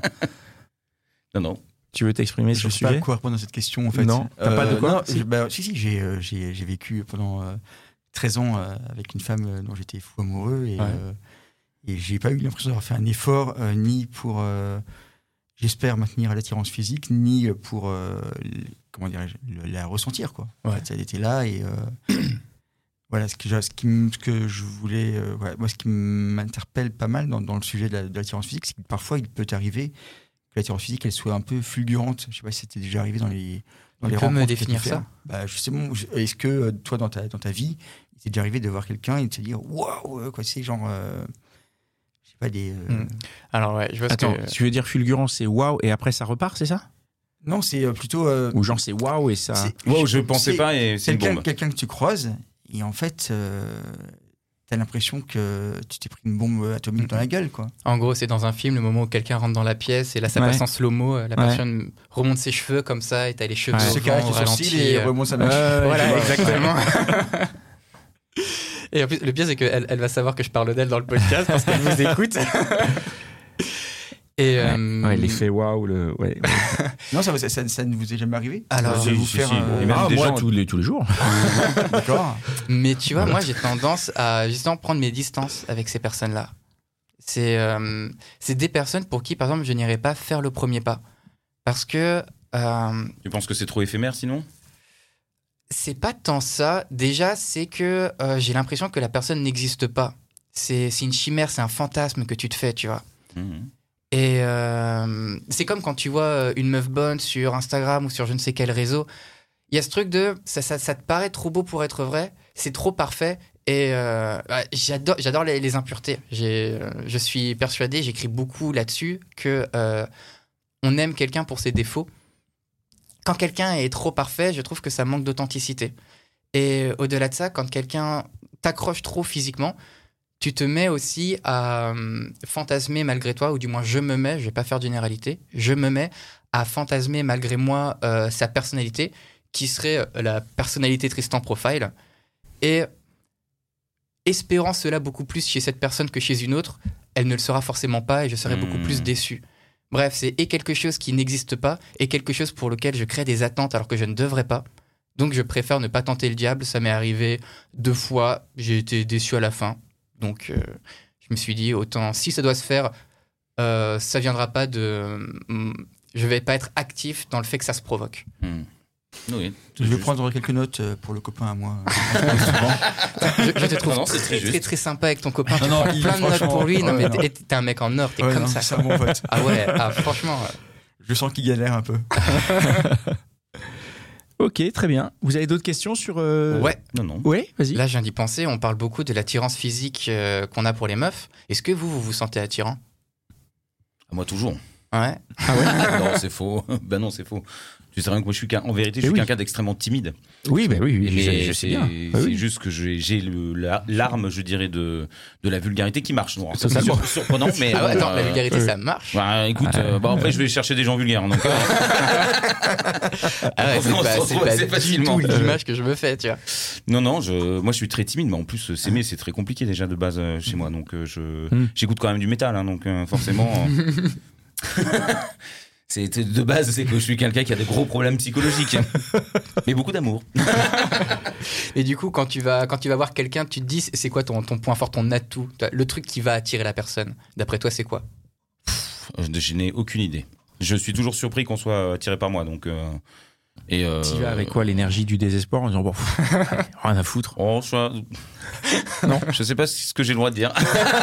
Non, non. Tu veux t'exprimer je sur le sujet? Je ne sais pas quoi répondre à cette question, en fait. Non, t'as euh, pas de quoi? Non, si, bah, si, si, j'ai, euh, j'ai, j'ai vécu pendant euh, treize ans euh, avec une femme euh, dont j'étais fou amoureux et, ouais. euh, et j'ai pas eu l'impression d'avoir fait un effort euh, ni pour, euh, j'espère, maintenir l'attirance physique, ni pour, euh, comment dirais-je, la ressentir, quoi. Ouais. En fait, elle était là et euh, voilà, ce que, ce, qui, ce que je voulais, euh, voilà, moi, ce qui m'interpelle pas mal dans, dans le sujet de, la, de l'attirance physique, c'est que parfois il peut arriver que l'attirance physique elle soit un peu fulgurante. Je sais pas si c'était déjà arrivé dans les dans tu les peux rencontres. me définir ça? Bah justement, est-ce que toi dans ta dans ta vie, il t'est déjà arrivé de voir quelqu'un et de te dire waouh, quoi, c'est genre euh, je sais pas des euh... mmh. Alors ouais, je vois. Attends, ce que... tu veux dire fulgurant, c'est waouh et après ça repart, c'est ça? Non, c'est plutôt euh... ou genre c'est waouh et ça. Waouh, je pensais pas et c'est quelqu'un, une bombe. Quelqu'un que tu croises et en fait. Euh... T'as l'impression que tu t'es pris une bombe atomique mmh. dans la gueule, quoi. En gros, c'est dans un film, le moment où quelqu'un rentre dans la pièce et là, ça ouais. passe en slow-mo, la ouais. personne remonte ses cheveux comme ça et t'as les cheveux ouais. au vent, au ralenti. Et remonte sa mèche. Euh, voilà, exactement. Et en plus, le pire, c'est qu'elle elle va savoir que je parle d'elle dans le podcast parce qu'elle vous écoute. Et ouais, euh... ouais, l'effet waouh, le. Ouais, ouais. Non, ça, ça, ça, ça ne vous est jamais arrivé? Alors, de si, vous si, faire. Si. Euh... Et même ah, des moi, gens... tous les tous les jours. D'accord. Mais tu vois, moi, j'ai tendance à justement prendre mes distances avec ces personnes-là. C'est, euh, c'est des personnes pour qui, par exemple, je n'irais pas faire le premier pas, parce que. Euh... Tu penses que c'est trop éphémère, sinon? C'est pas tant ça. Déjà, c'est que euh, j'ai l'impression que la personne n'existe pas. C'est, c'est une chimère, c'est un fantasme que tu te fais, tu vois. Mmh. Et euh, c'est comme quand tu vois une meuf bonne sur Instagram ou sur je ne sais quel réseau. Il y a ce truc de ça, ça, ça te paraît trop beau pour être vrai, c'est trop parfait. Et euh, j'adore, j'adore les, les impuretés. J'ai, je suis persuadé, j'écris beaucoup là-dessus, que euh, on aime quelqu'un pour ses défauts. Quand quelqu'un est trop parfait, je trouve que ça manque d'authenticité. Et au-delà de ça, quand quelqu'un t'accroche trop physiquement, tu te mets aussi à euh, fantasmer malgré toi, ou du moins je me mets, je vais pas faire de généralité, je me mets à fantasmer malgré moi euh, sa personnalité, qui serait euh, la personnalité Tristan Profile, et espérant cela beaucoup plus chez cette personne que chez une autre, elle ne le sera forcément pas et je serai mmh. beaucoup plus déçu. Bref, c'est et quelque chose qui n'existe pas, et quelque chose pour lequel je crée des attentes alors que je ne devrais pas. Donc je préfère ne pas tenter le diable, ça m'est arrivé deux fois, j'ai été déçu à la fin. Donc, euh, je me suis dit, autant, si ça doit se faire, euh, ça viendra pas de... Euh, je vais pas être actif dans le fait que ça se provoque. Mmh. Oui, je vais juste. prendre quelques notes pour le copain à moi. je, je te trouve non, non, très, très, très, très sympa avec ton copain. Non, tu non, prends plein de notes pour lui. Non, mais t'es, t'es un mec en or, t'es ouais, comme non, ça. C'est un bon pote. Ah ouais, ah, franchement. Je sens qu'il galère un peu. Ok, très bien. Vous avez d'autres questions sur... Euh... Ouais. Non, non. Ouais, vas-y. Là, je viens d'y penser. On parle beaucoup de l'attirance physique euh, qu'on a pour les meufs. Est-ce que vous, vous vous sentez attirant ? Moi, toujours. Ouais. Ah ouais. Non, c'est faux. Ben non, c'est faux. Tu sais rien que moi, je suis qu'un, en vérité, je Mais suis oui. quelqu'un d'extrêmement timide. Oui, bah oui, oui, Mais je, je sais c'est, bien. c'est Bah oui. juste que j'ai, j'ai le, la, l'arme, je dirais, de, de la vulgarité qui marche. Non, c'est Totalement. sur- surprenant, mais. Ah ouais, attends, euh, la vulgarité, ouais. ça marche. Bah, écoute, euh, bah, après, je vais chercher des gens vulgaires. Donc, euh, Ah ouais, c'est on pas, se c'est retrouve pas assez du facilement. tout l'image que je me fais, tu vois. non, non, je, moi, je suis très timide, mais en plus, s'aimer, c'est très compliqué déjà de base euh, chez moi. Donc, euh, je, Mm. j'écoute quand même du métal, hein, donc euh, forcément. euh, c'est de base, c'est que je suis quelqu'un qui a des gros problèmes psychologiques, mais beaucoup d'amour. Et du coup, quand tu vas, quand tu vas voir quelqu'un, tu te dis, c'est quoi ton, ton point fort, ton atout, le truc qui va attirer la personne. D'après toi, c'est quoi ? Je n'ai aucune idée. Je suis toujours surpris qu'on soit attiré par moi, donc. Euh, et euh, Tu vas avec quoi, l'énergie du désespoir en disant bon, pff, rien à foutre. Oh, je... non, je sais pas ce que j'ai le droit de dire.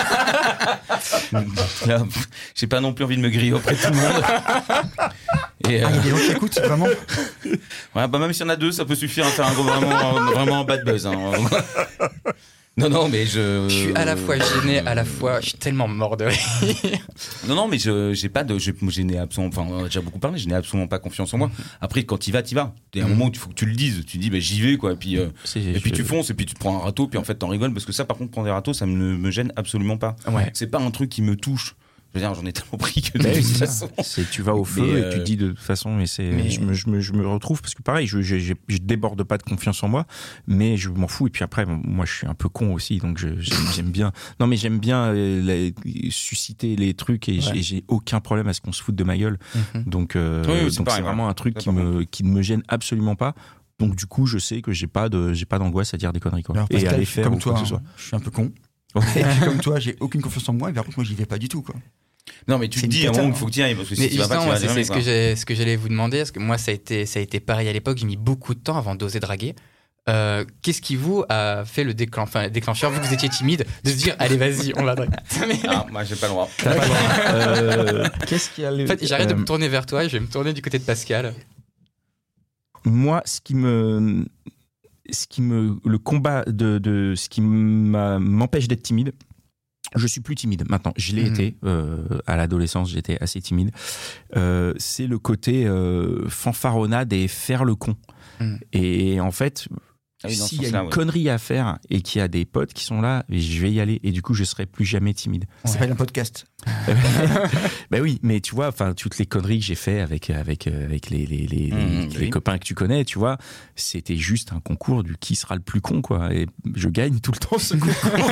Là, j'ai pas non plus envie de me griller auprès de tout le monde. Et, euh, Ah, il y a des gens qui écoutent, vraiment. ouais, bah même s'il y en a deux, ça peut suffire à faire un gros, vraiment, un- vraiment un bad buzz. Hein. Non, non, mais je. Je suis à la fois gêné, à la fois, je suis tellement mort de rire. Non, non, mais je j'ai pas de, je, je n'ai absolument, enfin, on a déjà beaucoup parlé, je n'ai absolument pas confiance en moi. Après, quand tu vas, tu vas. Il y a un moment où il faut que tu le dises. Tu dis, bah, j'y vais, quoi. Et puis, euh, C'est- et puis je- tu fonces, et puis tu te prends un râteau, puis en fait, t'en rigoles, parce que ça, par contre, prendre des râteaux, ça ne me gêne absolument pas. Ouais. C'est pas un truc qui me touche. Je veux dire, j'en ai tellement pris que de Bah oui, toute c'est ça. façon. C'est tu vas au feu Mais, et tu te euh, dis de toute façon mais c'est mais- je, me, je, me, je me retrouve parce que pareil je, je, je, je déborde pas de confiance en moi mais je m'en fous et puis après bon, moi je suis un peu con aussi donc je, j'aime, j'aime bien non mais j'aime bien euh, la- susciter les trucs et Ouais. j'ai, j'ai aucun problème à ce qu'on se foute de ma gueule Mhm. donc, euh, Oui, oui, c'est donc pareil, c'est vraiment ouais. un truc Ça, qui par me, qui ne me gêne absolument pas donc du coup je sais que j'ai pas de j'ai pas d'angoisse à dire des conneries quoi Alors, et Pascal, à les je suis faire comme ou toi, quoi que ce soit hein. Je suis un peu con. Ouais. Et puis, comme toi, j'ai aucune confiance en moi, et par contre, moi, j'y vais pas du tout, quoi. Non, mais tu C'est te une dis à un cata, moment qu'il hein. faut que tu y ailles, parce que si Mais tu vas pas, justement, tu moi, vas c'est, jamais, c'est ce quoi. que j'ai, ce que j'allais vous demander, parce que moi, ça a été, ça a été pareil à l'époque. J'ai mis beaucoup de temps avant d'oser draguer. Euh, qu'est-ce qui vous a fait le déclen- enfin, le déclencheur, vu que vous étiez timide, de se dire, allez, vas-y, on va draguer. Mais- Ah, moi, j'ai pas le droit. T'as pas le droit. Euh, qu'est-ce qu'il y a le- En fait, j'arrête de euh, me tourner vers toi et je vais me tourner du côté de Pascal. moi, ce qui me, ce qui me, le combat de, de ce qui m'a- m'empêche d'être timide, je suis plus timide maintenant. Je l'ai Mhm. été euh, à l'adolescence, j'étais assez timide. Euh, c'est le côté euh, fanfaronnade et faire le con. Mhm. Et en fait, Ah oui, dans ce s'il y a une sens-là, ouais. connerie à faire et qu'il y a des potes qui sont là, je vais y aller. Et du coup, je serai plus jamais timide. Ça s'appelle un podcast. Ben oui, mais tu vois, enfin toutes les conneries que j'ai fait avec avec euh, avec les les les, Mmh, les, les oui. copains que tu connais, tu vois, c'était juste un concours du qui sera le plus con quoi. Et je gagne tout le temps ce concours.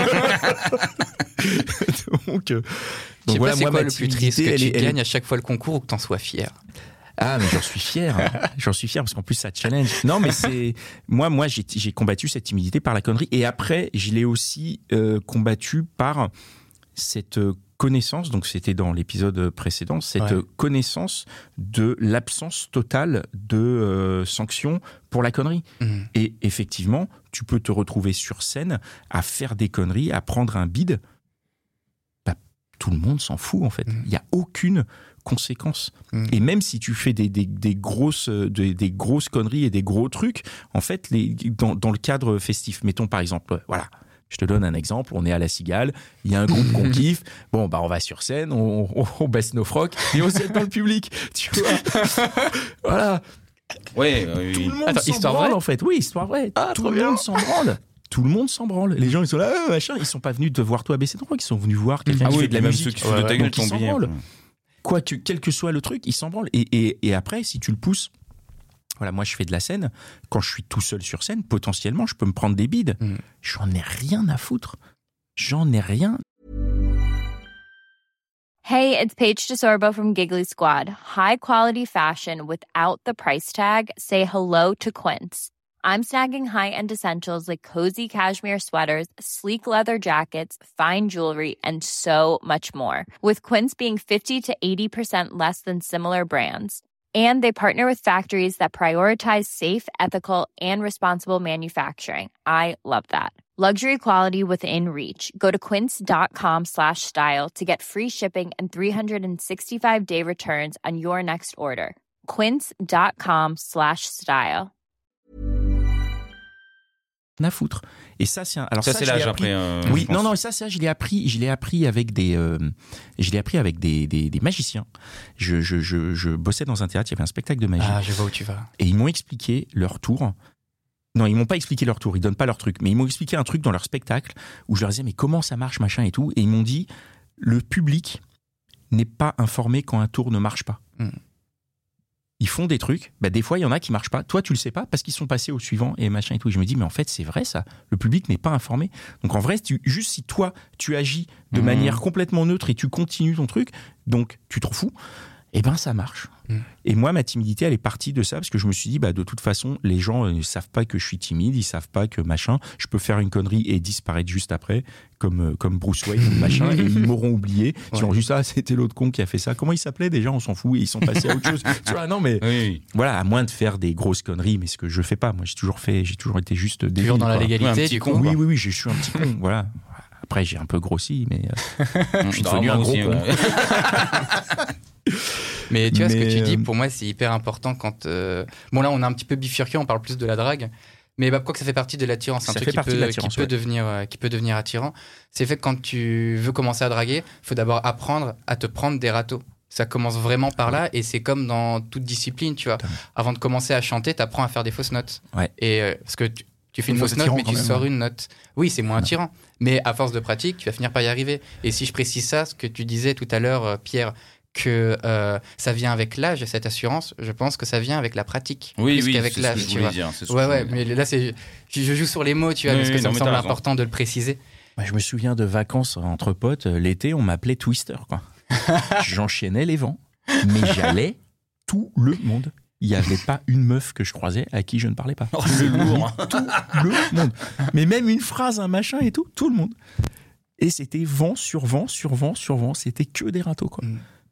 donc, euh, Je sais donc voilà, pas c'est moi, quoi ma le plus timidité, triste, que elle tu est- elle est- gagnes à chaque fois le concours ou que t'en sois fier. Ah mais j'en suis fier, j'en suis fier parce qu'en plus ça challenge. Non mais c'est moi moi j'ai j'ai combattu cette timidité par la connerie et après je l'ai aussi euh, combattu par cette euh, connaissance, donc c'était dans l'épisode précédent, cette Ouais. euh, connaissance de l'absence totale de euh, sanctions pour la connerie. Mhm. Et effectivement, tu peux te retrouver sur scène à faire des conneries, à prendre un bide. Bah, tout le monde s'en fout en fait. Mhm. Il n'y a aucune conséquence. Mhm. Et même si tu fais des, des, des grosses, euh, des, des grosses conneries et des gros trucs, en fait, les, dans, dans le cadre festif, mettons par exemple, euh, voilà, je te donne un exemple, on est à la Cigale, il y a un groupe qu'on kiffe, bon, bah on va sur scène, on, on, on baisse nos frocs et on se jette dans le public, tu vois. Voilà, Ouais, euh, tout oui. le monde Attends, s'en histoire branle vraie en fait, oui, histoire vraie, Ah, tout trop le bien. monde s'en branle. Tout le monde s'en branle. Les gens, ils sont là, ah, machin. Ils sont pas venus te voir toi baisser ton froc. Ils sont venus voir quelqu'un Ah qui oui, fait de la même musique. ceux qui se foutent de ta Ouais, gueule, donc ils ton s'en billet. branlent. Quoi que, quel que soit le truc, ils s'en branlent. Et, et, et après, si tu le pousses, voilà, moi je fais de la scène. Quand je suis tout seul sur scène, potentiellement, je peux me prendre des bides. Mm. J'en ai rien à foutre. J'en ai rien. Hey, it's Paige DeSorbo from Giggly Squad. High quality fashion without the price tag. Say hello to Quince. I'm snagging high-end essentials like cozy cashmere sweaters, sleek leather jackets, fine jewelry, and so much more. With Quince being fifty to eighty percent less than similar brands. And they partner with factories that prioritize safe, ethical, and responsible manufacturing. I love that. Luxury quality within reach. Go to quince.com slash style to get free shipping and three sixty-five day returns on your next order. Quince.com slash style. à foutre. Et ça, c'est un... alors ça, ça c'est je l'ai l'âge appris... après. Euh, oui, non, non, ça, ça, je l'ai appris, je l'ai appris avec des, euh, je l'ai appris avec des, des, des magiciens. Je, je, je, je bossais dans un théâtre, il y avait un spectacle de magie. Ah, je vois où tu vas. Et ils m'ont expliqué leur tour. Non, ils m'ont pas expliqué leur tour, ils donnent pas leur truc, mais ils m'ont expliqué un truc dans leur spectacle où je leur disais, mais comment ça marche, machin et tout. Et ils m'ont dit, le public n'est pas informé quand un tour ne marche pas. Mm. Ils font des trucs, bah des fois il y en a qui marchent pas. Toi tu le sais pas parce qu'ils sont passés au suivant et machin et tout. Je me dis mais en fait c'est vrai ça. Le public n'est pas informé. Donc en vrai tu, juste si toi tu agis de mmh. manière complètement neutre et tu continues ton truc, donc tu t'en fous, et ben ça marche. Mmh. Et moi ma timidité elle est partie de ça parce que je me suis dit bah de toute façon les gens ne savent pas que je suis timide, ils savent pas que machin. Je peux faire une connerie et disparaître juste après comme comme Bruce Wayne machin et ils m'auront oublié. Ils ont juste ah c'était l'autre con qui a fait ça. Comment il s'appelait déjà, on s'en fout et ils sont passés à autre chose. Tu vois non mais oui. Voilà à moins de faire des grosses conneries mais ce que je fais pas. Moi j'ai toujours fait j'ai toujours été juste débile, toujours dans quoi. la légalité ouais, du con. Oui oui oui je suis un petit con voilà. Après j'ai un peu grossi mais euh, je suis devenu un gros aussi, con. Ouais. Mais tu vois, mais ce que tu dis, euh... pour moi, c'est hyper important quand... Euh... Bon, là, on a un petit peu bifurqué, on parle plus de la drague. Mais bah, quoi que ça fait partie de l'attirance, un ça truc qui peut, qui, peut ouais. devenir, euh, qui peut devenir attirant. C'est fait que quand tu veux commencer à draguer, il faut d'abord apprendre à te prendre des râteaux. Ça commence vraiment par là, et c'est comme dans toute discipline, tu vois. Avant de commencer à chanter, tu apprends à faire des fausses notes. Ouais. Et, euh, parce que tu, tu fais une fausse note, mais tu sors une note. Oui, c'est moins attirant. Mais à force de pratique, tu vas finir par y arriver. Et si je précise ça, ce que tu disais tout à l'heure, Pierre, que euh, ça vient avec l'âge, cette assurance, je pense que ça vient avec la pratique. Oui, plus oui, qu'avec c'est l'âge, ce que je tu voulais vois. dire. C'est ce ouais, que ouais, je mais là, c'est, je joue sur les mots, tu vois, oui, parce que oui, ça non, me mais semble t'as important de le préciser. Je me souviens de vacances entre potes, l'été, on m'appelait Twister, quoi. J'enchaînais les vents, mais j'allais tout le monde. Il n'y avait pas une meuf que je croisais à qui je ne parlais pas. Oh, c'est lourd. Tout le monde. Mais même une phrase, un machin et tout, tout le monde. Et c'était vent sur vent, sur vent, sur vent. C'était que des râteaux, quoi.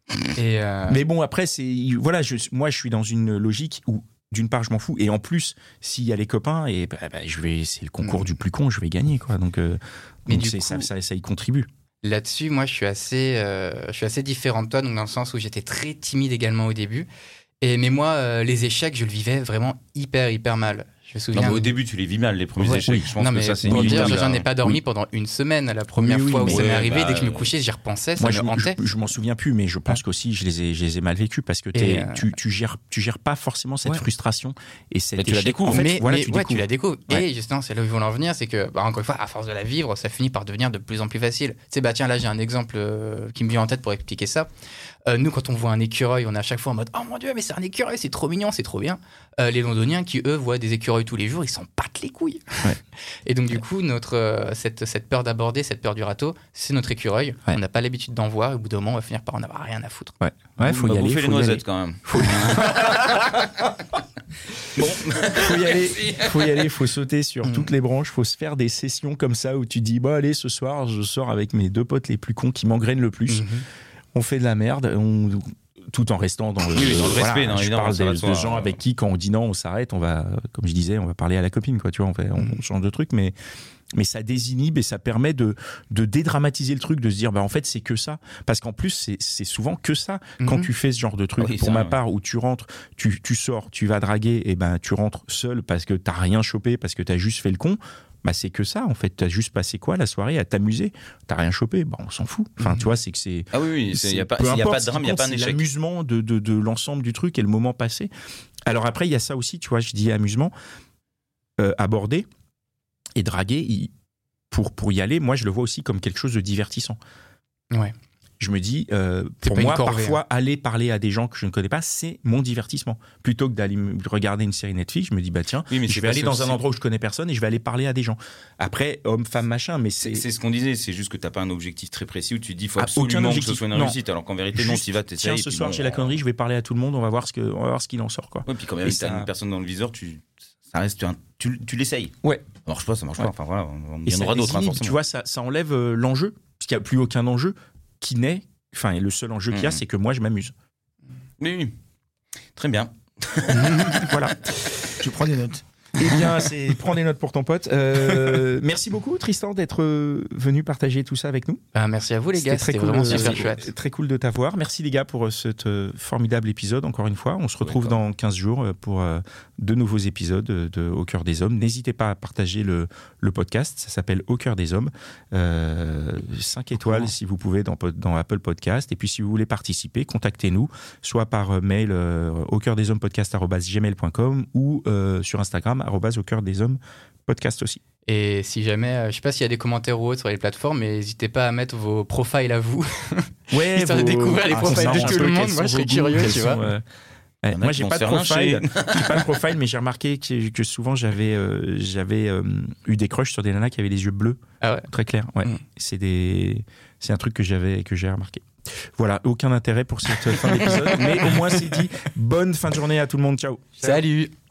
Et euh... Mais bon, après, c'est, voilà, je, moi, je suis dans une logique où, d'une part, je m'en fous. Et en plus, s'il y a les copains, et bah, bah, je vais, c'est le concours mmh. du plus con, je vais gagner, quoi. Donc, euh, Mais donc du c'est, coup, ça, ça, ça y contribue. Là-dessus, moi, je suis assez, euh, je suis assez différent de toi, donc dans le sens où j'étais très timide également au début. Et, mais moi, euh, les échecs, je le vivais vraiment hyper, hyper mal. Je me souviens. Non, mais au début, tu les vis mal, les premiers ouais, échecs. Oui. Je pense non, que mais ça, c'est pour dire, dire, j'en ai pas dormi oui. pendant une semaine. La première oui, oui, fois où ça ouais, m'est arrivé, bah, dès que je me couchais, j'y repensais, ça moi, me je, hantait. Je, je m'en souviens plus, mais je pense ouais. qu'aussi, je les ai, je les ai mal vécus parce que euh... tu, tu, gères, tu gères pas forcément cette ouais. frustration et cette. Mais tu la découvres. En fait, mais, voilà, mais, tu, ouais, découvres. tu la découvres. Ouais. Et justement, c'est là où ils vont en venir, c'est que, bah, encore une fois, à force de la vivre, ça finit par devenir de plus en plus facile. Tu sais, bah tiens, là, j'ai un exemple euh, qui me vient en tête pour expliquer ça. Euh, nous, quand on voit un écureuil, on est à chaque fois en mode « Oh mon Dieu, mais c'est un écureuil, c'est trop mignon, c'est trop bien euh, ». Les Londoniens qui, eux, voient des écureuils tous les jours, ils s'en battent les couilles. Ouais. Et donc, du coup, notre, euh, cette, cette peur d'aborder, cette peur du râteau, c'est notre écureuil. Ouais. On n'a pas l'habitude d'en voir et au bout d'un moment, on va finir par en avoir rien à foutre. Ouais, ouais faut bah, y aller. Bouffer les noisettes quand même. Faut y bon, faut y aller, faut y aller, faut sauter sur mmh. toutes les branches, faut se faire des sessions comme ça où tu dis bah allez ce soir je sors avec mes deux potes les plus cons qui m'engrainent le plus, mmh. on fait de la merde, on tout en restant dans le, oui, dans le voilà, respect. Non, je parle de, de gens avec qui quand on dit non on s'arrête, on va comme je disais on va parler à la copine quoi, tu vois, on, fait, on, on change de truc mais mais ça désinhibe et ça permet de, de dédramatiser le truc, de se dire bah en fait c'est que ça, parce qu'en plus c'est, c'est souvent que ça mm-hmm. quand tu fais ce genre de truc. Oui, pour ma ouais. part où tu rentres, tu, tu sors, tu vas draguer et ben tu rentres seul parce que t'as rien chopé, parce que t'as juste fait le con. Bah c'est que ça en fait, t'as juste passé quoi la soirée à t'amuser, t'as rien chopé, bah on s'en fout. Enfin mmh. tu vois c'est que c'est ah oui il y a pas il y a pas de drame, il y a pas un échec. C'est l'amusement de, de de l'ensemble du truc et le moment passé. Alors après il y a ça aussi, tu vois, je dis amusement, euh, aborder et draguer, il, pour pour y aller, moi je le vois aussi comme quelque chose de divertissant. Ouais. Je me dis, euh, pour moi, corvée, parfois, hein. aller parler à des gens que je ne connais pas, c'est mon divertissement. Plutôt que d'aller regarder une série Netflix, je me dis, bah tiens, oui, je vais aller dans un endroit où je ne connais personne et je vais aller parler à des gens. Après, homme, femme, machin, mais c'est... C'est ce qu'on disait, c'est juste que tu n'as pas un objectif très précis où tu te dis, il faut absolument que ce soit une réussite, alors qu'en vérité, non, tu y vas, tu essayes. Tiens, ce soir, bon, j'ai la connerie, je vais parler à tout le monde, on va voir ce, que, on va voir ce qu'il en sort. Quoi. Ouais, puis quand même, si tu as une personne dans le viseur, tu... ça reste, un... tu, tu l'essayes. Ouais. Ça marche pas, ça marche ouais. pas. Enfin voilà, il y en aura d'autres, hein, forcément. Tu vois, ça, ça enlève euh, l'enjeu, parce qu'il n'y a plus aucun enjeu qui naît. Enfin, le seul enjeu mmh. qu'il y a, c'est que moi, je m'amuse. Oui, oui. Très bien. Voilà. Je prends des notes. Eh bien, c'est prends des notes pour ton pote. Euh, merci beaucoup, Tristan, d'être venu partager tout ça avec nous. Ah, merci à vous, les gars. C'était, C'était très vraiment cool, super c'est, chouette. Très cool de t'avoir. Merci, les gars, pour cet euh, formidable épisode. Encore une fois, on se retrouve dans quinze jours pour euh, de nouveaux épisodes de Au cœur des hommes. N'hésitez pas à partager le, le podcast. Ça s'appelle Au cœur des hommes. Euh, cinq étoiles, oh. si vous pouvez, dans, dans Apple Podcast. Et puis, si vous voulez participer, contactez-nous, soit par mail euh, au cœur des hommes podcast arobase gmail point com ou euh, sur Instagram arobase au cœur des hommes podcast aussi. Et si jamais, euh, je sais pas s'il y a des commentaires ou autres sur les plateformes, mais n'hésitez pas à mettre vos profiles à vous. Ouais, histoire vos... de découvrir les ah, profiles de tout le monde. Moi, je serais curieux, tu vois. Sont, euh... Ouais, moi, j'ai pas de profile. j'ai pas de profile, mais j'ai remarqué que, que souvent j'avais, euh, j'avais euh, eu des crushs sur des nanas qui avaient les yeux bleus, ah ouais. très clairs. Ouais, mm. c'est des, c'est un truc que j'avais, que j'ai remarqué. Voilà, aucun intérêt pour cette fin d'épisode, mais au moins c'est dit. Bonne fin de journée à tout le monde. Ciao. Salut.